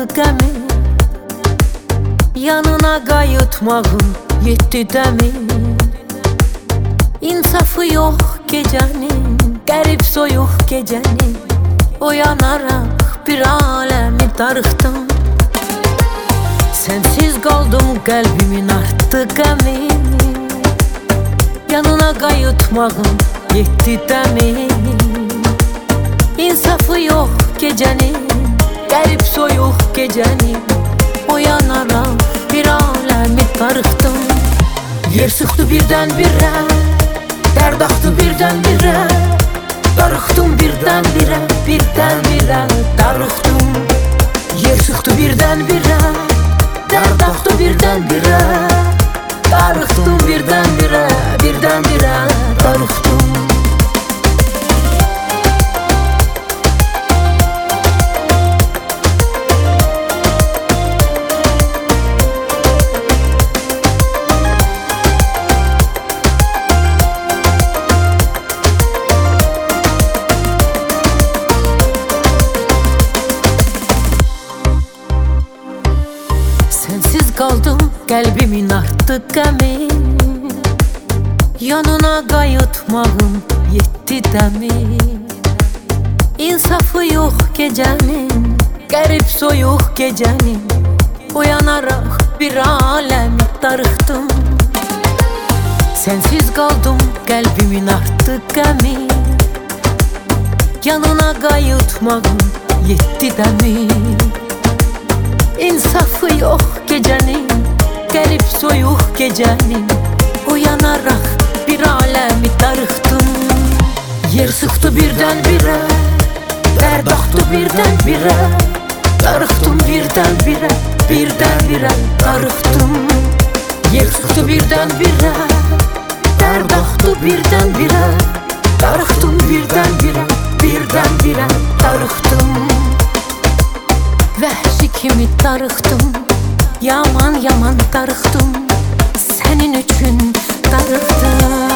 qəmi, yanına qayıtmağım yetdi dəmi. İnsafı yox gecənin, qərib soyuq gecənin, oyanaraq bir aləmi darıxdım. Sənsiz qaldım, qəlbimin artdı qəmi, yanına qayıtmağım yetdi dəmi. İnsafı yox gecənin, qərib soyuq gecənin, oyanaraq bir aləmi darıxdım. Yer sıxdı birdən-birə, dərd axdı birdən-birə, darıxdım birdən-birə, birdən-birə darıxdım. Yer sıxdı birdən-birə, dərd axdı birdən-birə, darıxdım birdən-birə, birdən-birə darıxdım. Sənsiz qaldım, qəlbimin artdı qəmi, yanına qayıtmağım yetdi dəmi. İnsafı yox gecənin, qərib soyuq gecənin, oyanaraq bir aləmi darıxdım. Sənsiz qaldım, qəlbimin artdı qəmi, yanına qayıtmağım yetdi dəmi. İnsafı yox gecənin, qərib soyuq gecənin, oyanaraq bir aləmi darıxdım. Yer sıxdı birdən-birə, dərd axdı birdən-birə, darıxdım birdən-birə, birdən-birə darıxdım. Yer sıxdı birdən-birə, dərd axdı birdən-birə, darıxdım birdən-birə, birdən-birə darıxdım. Vəhşi kimi darıxdım, yaman-yaman darıxdım, sənin üçün darıxdım.